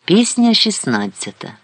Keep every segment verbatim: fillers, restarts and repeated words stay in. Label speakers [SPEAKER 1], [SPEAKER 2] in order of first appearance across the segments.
[SPEAKER 1] Пісня шістнадцята.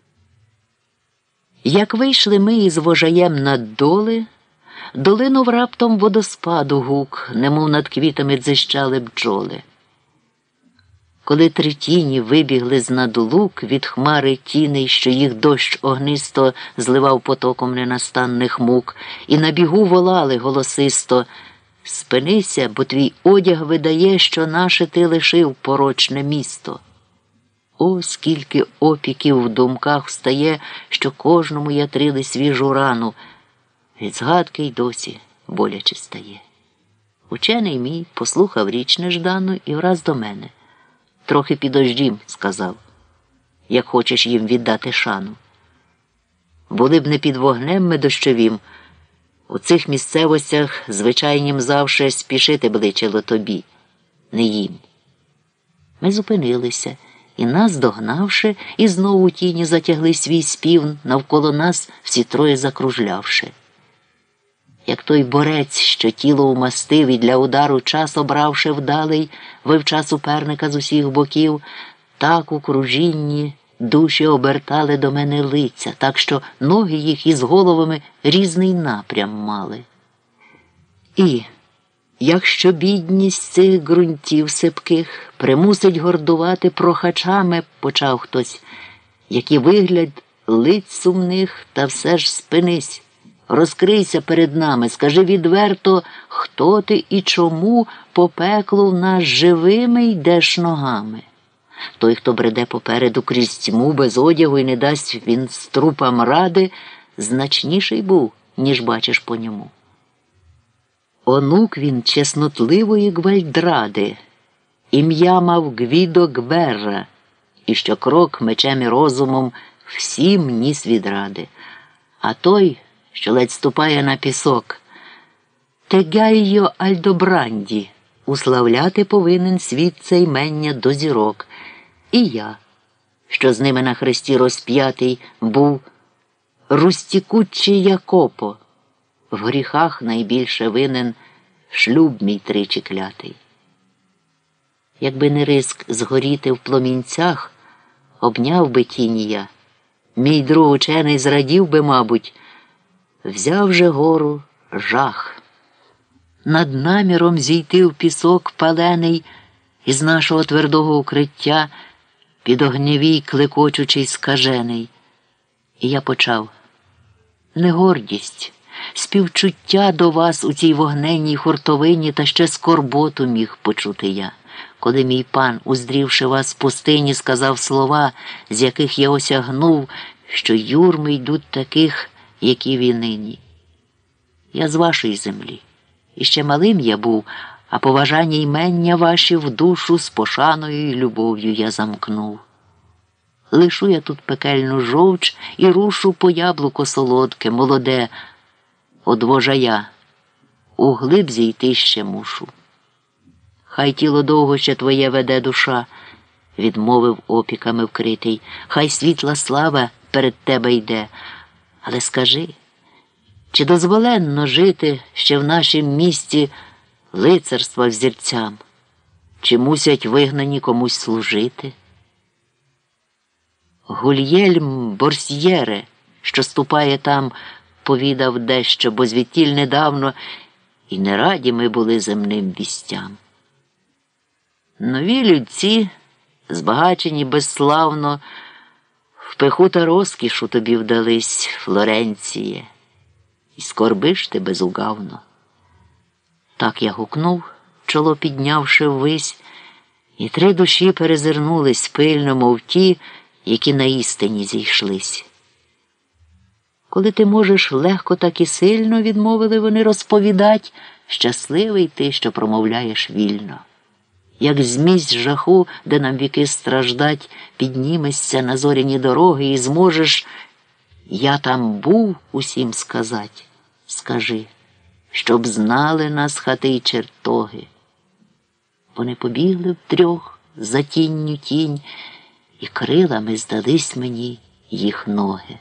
[SPEAKER 1] Як вийшли ми із вожаєм над доли, долинув раптом водоспаду гук, немов над квітами дзищали бджоли. Коли три тіні вибігли з-над лук від хмари тіней, що їх дощ огнисто зливав потоком ненастанних мук, і на бігу волали голосисто: «Спинися, бо твій одяг видає, що наше ти лишив порочне місто». О, скільки опіків в думках встає, що кожному ятрили свіжу рану. Від згадки й досі боляче стає. Учений мій послухав річ неждану і враз до мене. «Трохи підождім», – сказав, – «як хочеш їм віддати шану. Були б не під вогнем ми дощовім, у цих місцевостях звичайнім завше спішити бличило тобі, не їм». Ми зупинилися, і нас догнавши, і знову тіні затягли свій спів, навколо нас всі троє закружлявши. Як той борець, що тіло умастив і для удару час обравши вдалий, вивча суперника з усіх боків, так у кружінні душі обертали до мене лиця, так що ноги їх із головами різний напрям мали. І, якщо бідність цих ґрунтів сипких примусить гордувати прохачами, почав хтось, які вигляд лиць сумних, та все ж спинись. Розкрийся перед нами, скажи відверто, хто ти і чому по пеклу в нас живими йдеш ногами. Той, хто бреде попереду крізь тьму без одягу і не дасть він з трупам ради, значніший був, ніж бачиш по ньому. Онук він чеснотливої Гвальдради, ім'я мав Гвідо Гберра, і щокрок мечем і розумом всім ніс відради. А той, що ледь ступає на пісок, Тегайо Альдобранді, уславляти повинен світ це ймення до зірок. І я, що з ними на хресті розп'ятий, був Рустікуччі Якопо, в гріхах найбільше винен шлюб мій тричі клятий. Якби не риск згоріти в пломінцях, обняв би тіні я, мій друг учений зрадів би, мабуть, взяв же гору жах. Над наміром зійти в пісок палений із нашого твердого укриття під огневій клекочучий скажений. І я почав: не гордість, співчуття до вас у цій вогненній хуртовині та ще скорботу міг почути я, коли мій пан, уздрівши вас в пустині, сказав слова, з яких я осягнув, що юрми йдуть таких, які ви нині. Я з вашої землі. І ще малим я був, а поважання ймення ваші в душу з пошаною і любов'ю я замкнув. Лишу я тут пекельну жовч і рушу по яблуко солодке, молоде, од вожая. У глиб зійти ще мушу. Хай тіло довго ще твоє веде душа, відмовив опіками вкритий, хай світла слава перед тебе йде. Але скажи, чи дозволенно жити ще в нашім місті лицарства взірцям? Чи мусять вигнані комусь служити? Гульєльм Борсьєре, що ступає там, повідав дещо, бо звідтіль недавно і не раді ми були земним вістям. Нові людці, збагачені безславно, в пиху та розкішу тобі вдались, Флоренціє, і скорбиш ти безугавно. Так я гукнув, чоло піднявши ввись, і три душі перезирнулись пильно, мов ті, які на істині зійшлись. Коли ти можеш легко так і сильно, відмовили вони, розповідать, щасливий ти, що промовляєш вільно. Як змість жаху, де нам віки страждать, піднімешся на зоряні дороги і зможеш «Я там був» усім сказать. Скажи, щоб знали нас хати й чертоги. Вони побігли втрьох за тінню тінь, і крилами здались мені їх ноги.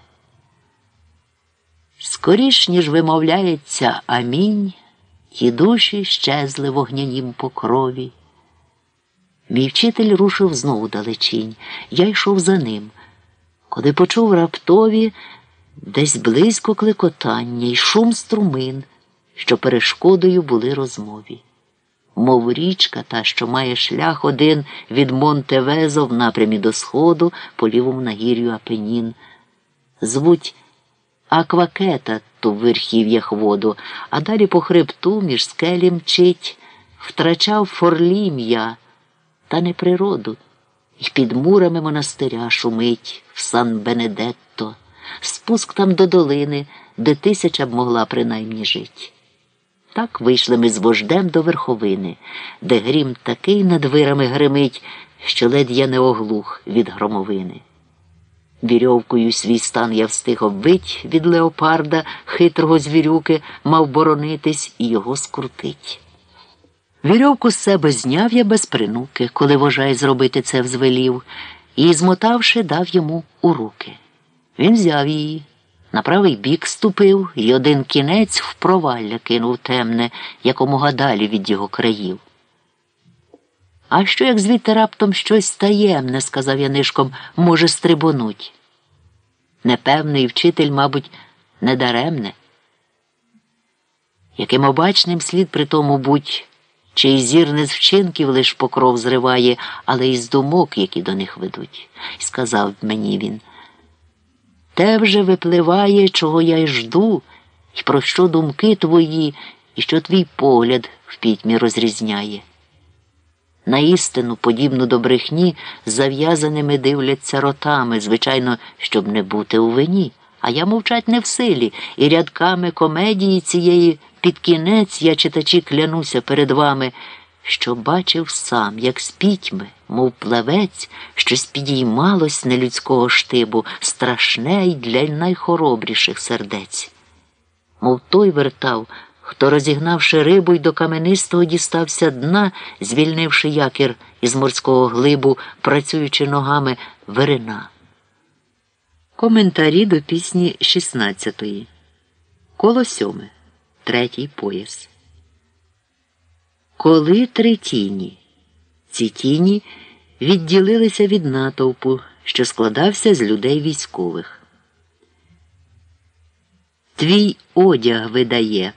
[SPEAKER 1] Скоріш, ніж вимовляється «Амінь», ті душі щезли в огнянім покрові. Мій вчитель рушив знову далечінь. Я йшов за ним. Коли почув раптові десь близько клекотання й шум струмин, що перешкодою були розмові. Мов річка та, що має шлях один від Монтевезо в напрямі до сходу по лівому нагір'ю Апенін. Звуть Аквакета ту в верхів'ях воду, а далі по хребту між скелі мчить, втрачав Форлім'я, та не природу, і під мурами монастиря шумить в Сан-Бенедетто, спуск там до долини, де тисяча б могла принаймні жить. Так вийшли ми з вождем до верховини, де грім такий над вирами гримить, що ледь я не оглух від громовини. Вірьовкою свій стан я встиг обвить від леопарда, хитрого звірюки, мав боронитись і його скрутить. Вірьовку з себе зняв я без принуки, коли вожай зробити це взвелів, і, змотавши, дав йому у руки. Він взяв її, на правий бік ступив і один кінець в провалля кинув темне, якомога далі від його країв. «А що, як звідти раптом щось таємне, — сказав я нишком, — може стрибонуть?» Непевний вчитель, мабуть, недаремне. Яким обачним слід при тому будь, чий зір не з вчинків лиш покров зриває, але й з думок, які до них ведуть. І сказав мені він: «Те вже випливає, чого я й жду, і про що думки твої, і що твій погляд в пітьмі розрізняє. На істину, подібну до брехні, зав'язаними дивляться ротами, звичайно, щоб не бути у вині. А я мовчать не в силі, і рядками комедії цієї під кінець я, читачі, клянуся перед вами, що бачив сам, як з пітьми, мов плавець, щось підіймалось нелюдського штибу, страшне й для найхоробріших сердець. Мов той вертав, хто, розігнавши рибу й до каменистого дістався дна, звільнивши якір із морського глибу, працюючи ногами вирина». Коментарі до пісні шістнадцятої. Коло сьоме. Третій пояс. Коли три тіні. Ці тіні відділилися від натовпу, що складався з людей військових. Твій одяг видає.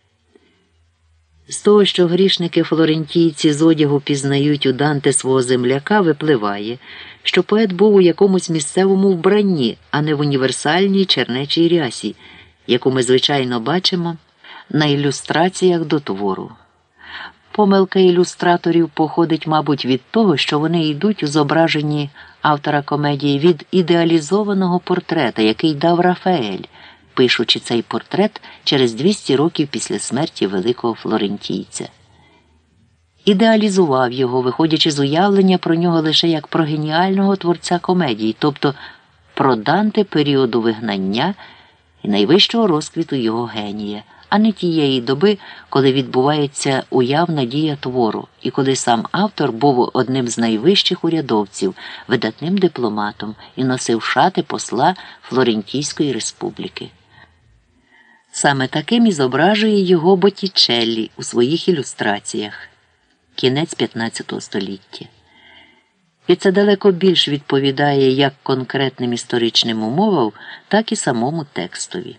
[SPEAKER 1] З того, що грішники-флорентійці з одягу пізнають у Данте свого земляка, випливає, що поет був у якомусь місцевому вбранні, а не в універсальній чернечій рясі, яку ми, звичайно, бачимо на ілюстраціях до твору. Помилка ілюстраторів походить, мабуть, від того, що вони йдуть у зображенні автора комедії від ідеалізованого портрета, який дав Рафаель, пишучи цей портрет через двісті років після смерті великого флорентійця. Ідеалізував його, виходячи з уявлення про нього лише як про геніального творця комедії, тобто про Данте періоду вигнання і найвищого розквіту його генія, а не тієї доби, коли відбувається уявна дія твору, і коли сам автор був одним з найвищих урядовців, видатним дипломатом і носив шати посла Флорентійської республіки. Саме таким і зображує його Боттічеллі у своїх ілюстраціях. Кінець п'ятнадцятого століття. І це далеко більш відповідає як конкретним історичним умовам, так і самому текстові.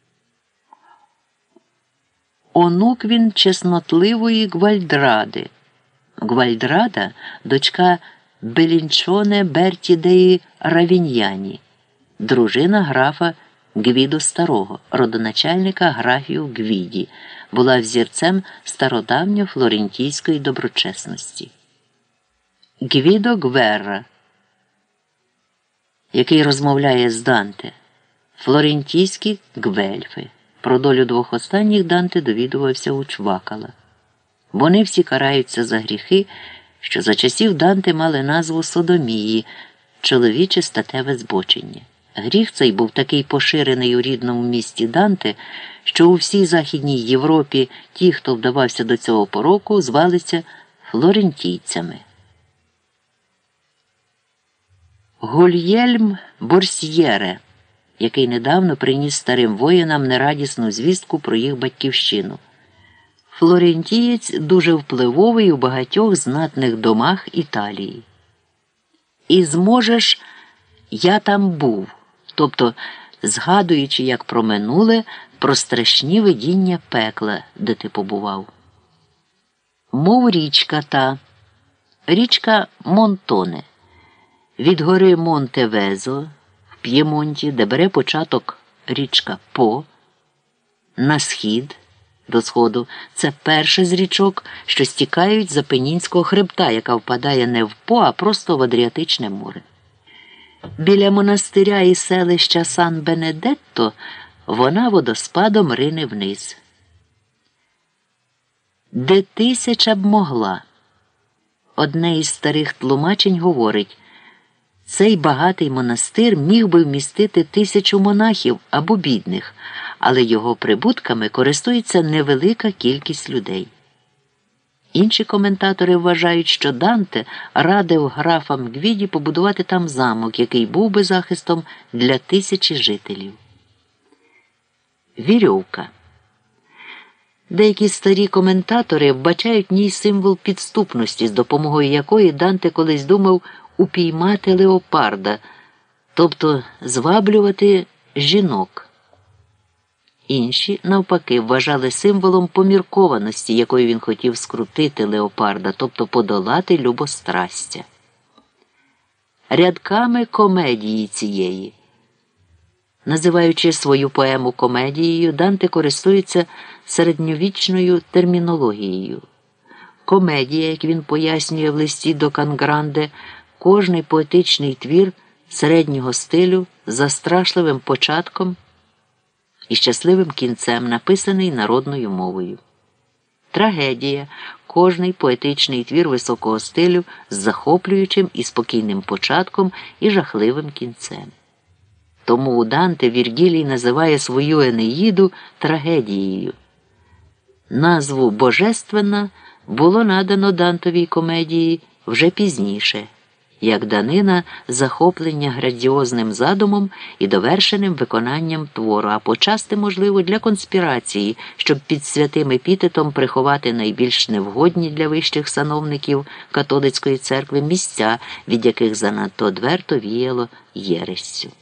[SPEAKER 1] Онук він чеснотливої Гвальдради. Гвальдрада – дочка Белінчоне Берті деї Равіньяні, дружина графа Гвідо Старого, родоначальника графів Гвіді, була взірцем стародавньо-флорентійської доброчесності. Гвідо Гверра, який розмовляє з Данте, флорентійські гвельфи. Про долю двох останніх Данте довідувався у Чвакала. Вони всі караються за гріхи, що за часів Данте мали назву содомії, чоловіче статеве збочення. Гріх цей був такий поширений у рідному місті Данте, що у всій Західній Європі ті, хто вдавався до цього пороку, звалися флорентійцями. Гульєльм Борсьєре, який недавно приніс старим воїнам нерадісну звістку про їх батьківщину. флорентієць дуже впливовий у багатьох знатних домах Італії. І зможеш «я там був», тобто згадуючи, як про минуле, про страшні видіння пекла, де ти побував. Мов річка та, річка Монтоне, від гори Монтевезо в П'ємонті, де бере початок річка По, на схід, до сходу, це перша з річок, що стікають з Апенінського хребта, яка впадає не в По, а просто в Адріатичне море. Біля монастиря і селища Сан-Бенедетто вона водоспадом рине вниз. Де тисяча б могла. Одне із старих тлумачень говорить, цей багатий монастир міг би вмістити тисячу монахів або бідних, але його прибутками користується невелика кількість людей. Інші коментатори вважають, що Данте радив графам Гвіді побудувати там замок, який був би захистом для тисячі жителів. Вірьовка. Деякі старі коментатори вбачають в ній символ підступності, з допомогою якої Данте колись думав упіймати леопарда, тобто зваблювати жінок. Інші, навпаки, вважали символом поміркованості, якою він хотів скрутити леопарда, тобто подолати любострастя. Рядками комедії цієї. Називаючи свою поему комедією, Данте користується середньовічною термінологією. Комедія, як він пояснює в листі до Кангранде, кожний поетичний твір середнього стилю за страшливим початком і щасливим кінцем, написаний народною мовою. Трагедія – кожний поетичний твір високого стилю з захоплюючим і спокійним початком і жахливим кінцем. Тому у Данте Віргілій називає свою Енеїду трагедією. Назву «Божественна» було надано Дантовій комедії вже пізніше, як данина захоплення грандіозним задумом і довершеним виконанням твору, а почасти, можливо, для конспірації, щоб під святим епітетом приховати найбільш невгодні для вищих сановників католицької церкви місця, від яких занадто одверто віяло єрессю.